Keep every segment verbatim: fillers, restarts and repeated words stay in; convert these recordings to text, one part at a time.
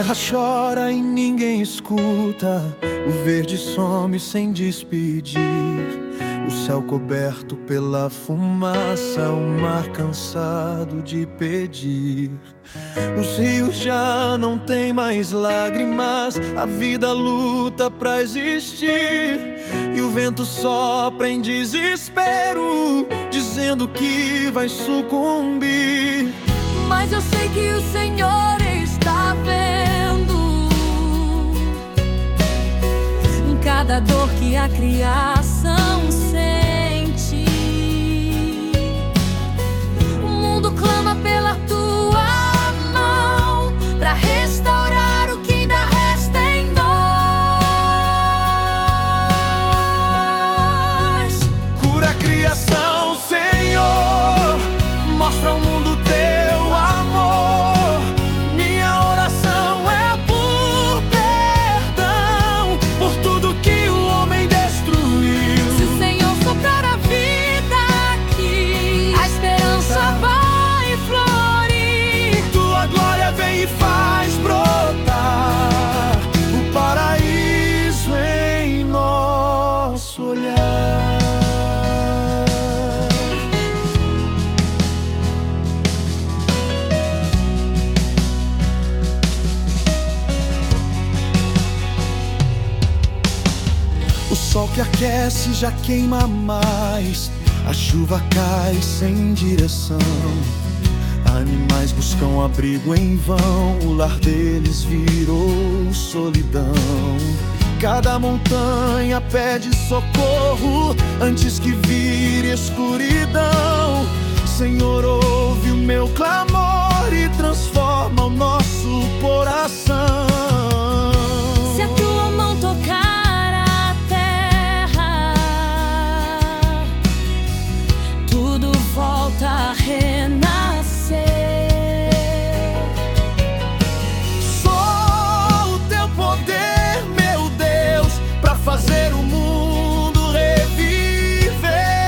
terra chora e ninguém escuta, o verde some sem despedir, o céu coberto pela fumaça, o mar cansado de pedir. Os rios já não têm mais lágrimas, a vida luta pra existir, e o vento sopra em desespero, dizendo que vai sucumbir. Mas eu sei que o Senhor está vendo em cada dor que a criação sente. O mundo clama pela tua mão para restaurar o que ainda resta em nós. Cura a criação, Senhor, mostra ao mundo teu amor. Minha oração é por perdão, por tudo que o homem destruiu. Se o Senhor soprar a vida aqui, a esperança vai florir. Tua glória vem e faz brotar o paraíso em nosso olhar. O sol que aquece já queima mais, a chuva cai sem direção. Animais buscam abrigo em vão, o lar deles virou solidão. Cada montanha pede socorro antes que vire escuridão. Senhor, ouve o meu clamor e transforma o nosso coração. Se a tua mão tocar a terra, tudo volta a renascer. Só o teu poder, meu Deus, pra fazer o mundo reviver.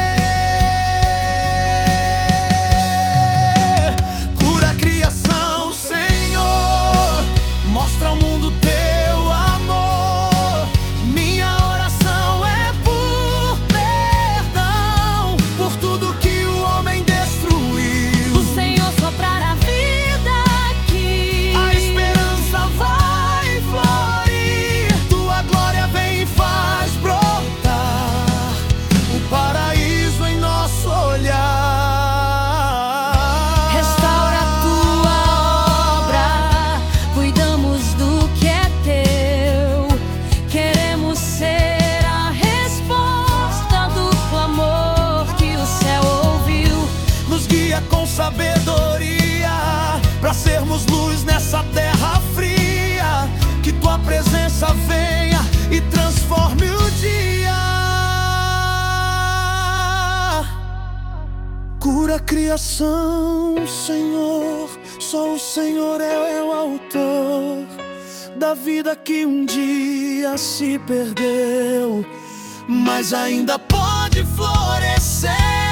Cura a criação, Senhor, mostra ao mundo teu amor. Minha oração é por perdão, por tudo que o homem destruiu. O Senhor soprar a vida aqui, A esperança vai florir. Tua glória vem e faz brotar o paraíso em nosso olhar. restaura a tua obra, cuidamos do que é teu. Queremos ser a resposta do clamor que o céu ouviu. Nos guia com sabedoria pra sermos luz nessa terra fria. Que tua presença venha e transforme o dia. Cura a criação, Senhor, só o Senhor é o autor da vida que um dia se perdeu, mas ainda pode florescer.